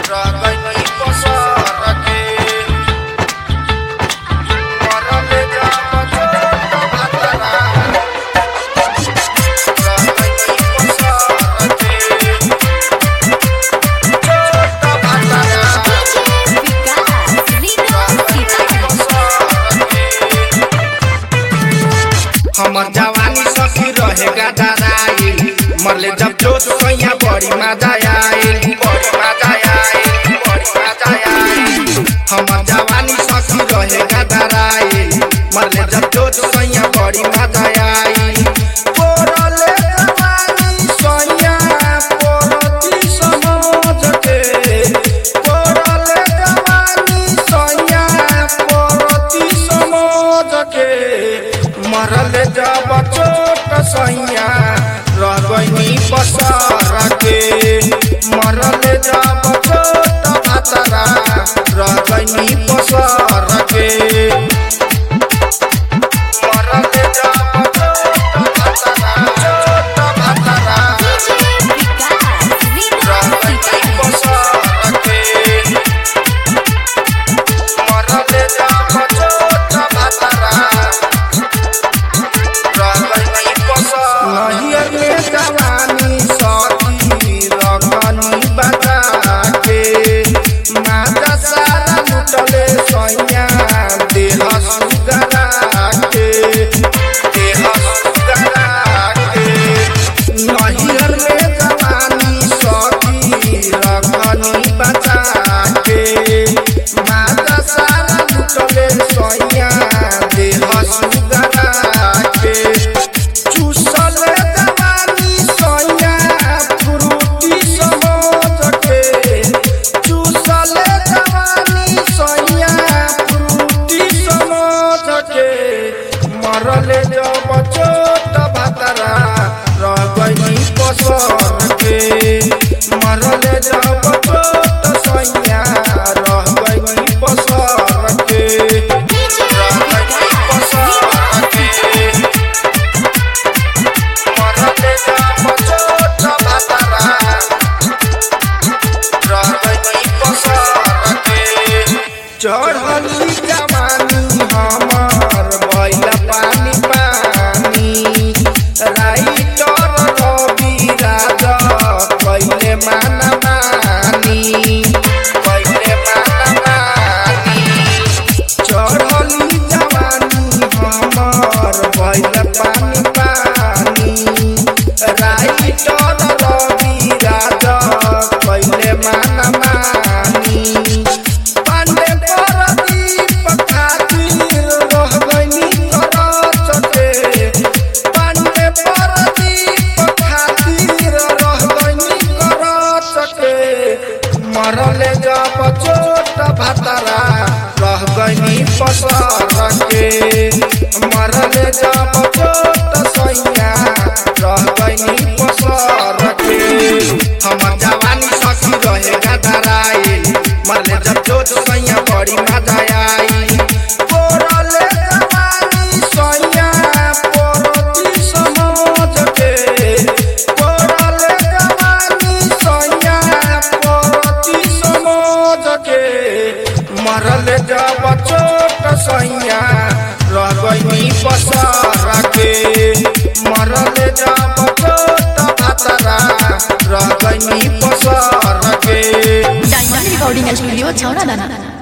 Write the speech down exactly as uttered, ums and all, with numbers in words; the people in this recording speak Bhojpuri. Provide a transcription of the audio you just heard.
हमर जवानी सखी रहेगा डराई मरले जब जोश सैया बड़ी मजा आइल बड़ी मजा आइल बड़ी मजा आइल। हमर जवानी सखी रहेगा डराई मरले जब जोश सैया बड़ी मजा आइल। पोरले जवानी सैया पोरती समझ के पोरले जवानी सैया पोरती समझ के मरले जब चोट सैया रह गईनी पसार के मरले जब चोट भातरा रह गईनी पसार के मरले जब चोट भातरा चोट भातरा रह गईनी पसार के मरले जब चोट भातरा जवानी सखी रखनी बता के माता सारा लुटले सैया देह सुगरा के देह सुगरा के नहियर में जवानी सखी रखनी बता के माता सारा लुटले सैया देह सुगरा के चूसले मरले जब चोट भातरा रह गईनी पसर के मरले जब चोट सैया रह गईनी पसर के रह गईनी पसर के मरले जब चोट भातरा रह गईनी पसर के चढ़ली जवानी हमर भइला पानी पानी राइटर रवि राजा पहिले माना मानी पहिले माना मानी चढ़ली जवानी हमर भइला पानी पानी राइटर रवि राजा पहिले माना मानी पांडे परदीप खातिर रह गईनी करत के पांडे परदीप खातिर रह गईनी करत के मरले जब चोट भातरा रह गईनी पसर के मरले जब चोट सैया रह गईनी पसर के। हमर जवानी सखी रहेगा डराइल मरले जब चोट सैया बड़ी मजा आइल। पोरले जवानी सैया पोरती समझ के पोरले जवानी सैया पोरती समझ के मरले जब चोट सैया रह गईनी पसार के मरले जब चोट भातरा रह गईनी पसार के। डायमंड रिकॉर्डिंग स्टूडियो छौरा दाना।